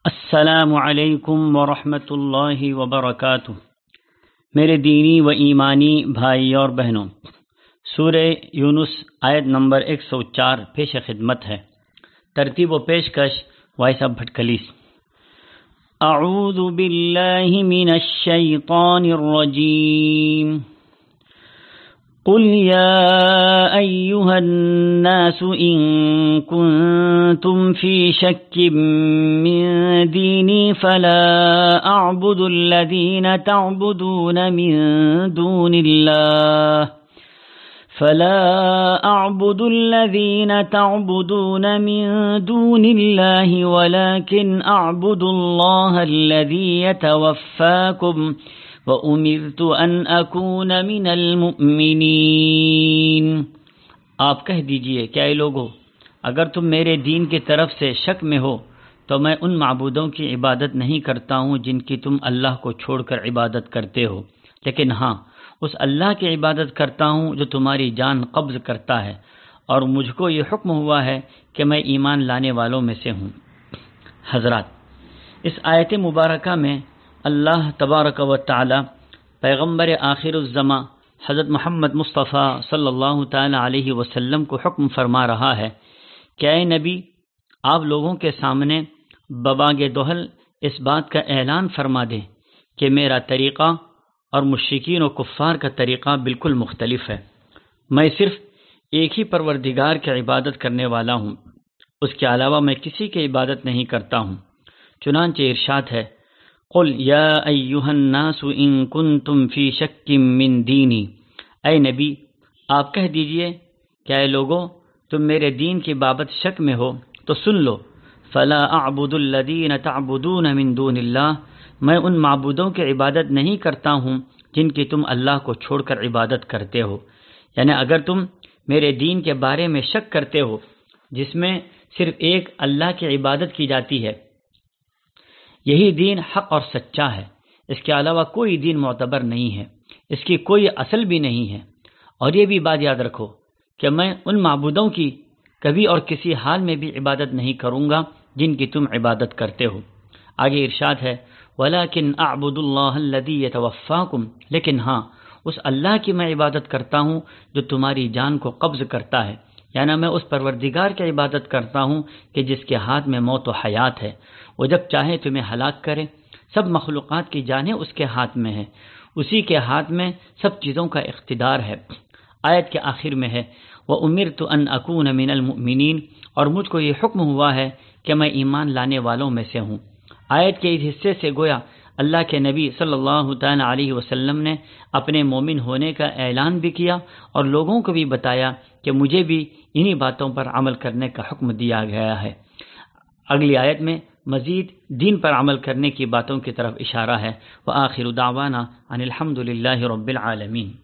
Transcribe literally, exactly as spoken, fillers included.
السلام علیکم ورحمۃ اللہ وبرکاتہ۔ میرے دینی و ایمانی بھائی اور بہنوں، سورہ یونس آیت نمبر ایک سو چار پیش خدمت ہے۔ ترتیب و پیشکش وائس آف بھٹکلیس۔ اعوذ باللہ من الشیطان الرجیم۔ قل يا أيها الناس إن كنتم في شك من ديني فلا أعبد الذين تعبدون من دون الله فلا أعبد الذين تعبدون من دون الله ولكن أعبد الله الذي يتوفاكم وَأُمِرْتُ أَنْ أَكُونَ مِنَ الْمُؤْمِنِينَ۔ آپ کہہ دیجئے کہ اے لوگو، اگر تم میرے دین کی طرف سے شک میں ہو تو میں ان معبودوں کی عبادت نہیں کرتا ہوں جن کی تم اللہ کو چھوڑ کر عبادت کرتے ہو، لیکن ہاں اس اللہ کی عبادت کرتا ہوں جو تمہاری جان قبض کرتا ہے، اور مجھ کو یہ حکم ہوا ہے کہ میں ایمان لانے والوں میں سے ہوں۔ حضرات، اس آیت مبارکہ میں اللہ تبارک و تعالی پیغمبر آخر الزماں حضرت محمد مصطفیٰ صلی اللہ تعالی علیہ وسلم کو حکم فرما رہا ہے کہ اے نبی، آپ لوگوں کے سامنے بباگ دہل اس بات کا اعلان فرما دیں کہ میرا طریقہ اور مشرکین و کفار کا طریقہ بالکل مختلف ہے۔ میں صرف ایک ہی پروردگار کی عبادت کرنے والا ہوں، اس کے علاوہ میں کسی کی عبادت نہیں کرتا ہوں۔ چنانچہ ارشاد ہے، قل یا ایہا الناس ان کنتم فی شک من دینی۔ اے نبی، آپ کہہ دیجئے کہ اے لوگو، تم میرے دین کی بابت شک میں ہو تو سن لو، فلا اعبد الذین تعبدون من دون اللہ، میں ان معبودوں کی عبادت نہیں کرتا ہوں جن کی تم اللہ کو چھوڑ کر عبادت کرتے ہو۔ یعنی اگر تم میرے دین کے بارے میں شک کرتے ہو جس میں صرف ایک اللہ کی عبادت کی جاتی ہے، یہی دین حق اور سچا ہے، اس کے علاوہ کوئی دین معتبر نہیں ہے، اس کی کوئی اصل بھی نہیں ہے۔ اور یہ بھی بات یاد رکھو کہ میں ان معبودوں کی کبھی اور کسی حال میں بھی عبادت نہیں کروں گا جن کی تم عبادت کرتے ہو۔ آگے ارشاد ہے، وَلَكِنْ أَعْبُدُ اللَّهَ الَّذِي يَتَوَفَّاكُمْ، لیکن ہاں اس اللہ کی میں عبادت کرتا ہوں جو تمہاری جان کو قبض کرتا ہے، یعنی میں اس پروردگار کی عبادت کرتا ہوں کہ جس کے ہاتھ میں موت و حیات ہے، وہ جب چاہے تمہیں ہلاک کرے۔ سب مخلوقات کی جانیں اس کے ہاتھ میں ہے، اسی کے ہاتھ میں سب چیزوں کا اقتدار ہے۔ آیت کے آخر میں ہے، وَأُمِرْتُ أَنْ أَكُونَ مِنَ الْمُؤْمِنِينَ، اور مجھ کو یہ حکم ہوا ہے کہ میں ایمان لانے والوں میں سے ہوں۔ آیت کے اس حصے سے گویا اللہ کے نبی صلی اللہ تعالی علیہ وسلم نے اپنے مومن ہونے کا اعلان بھی کیا اور لوگوں کو بھی بتایا کہ مجھے بھی انہی باتوں پر عمل کرنے کا حکم دیا گیا ہے۔ اگلی آیت میں مزید دین پر عمل کرنے کی باتوں کی طرف اشارہ ہے۔ وآخر دعوانا ان الحمد للہ رب العالمین۔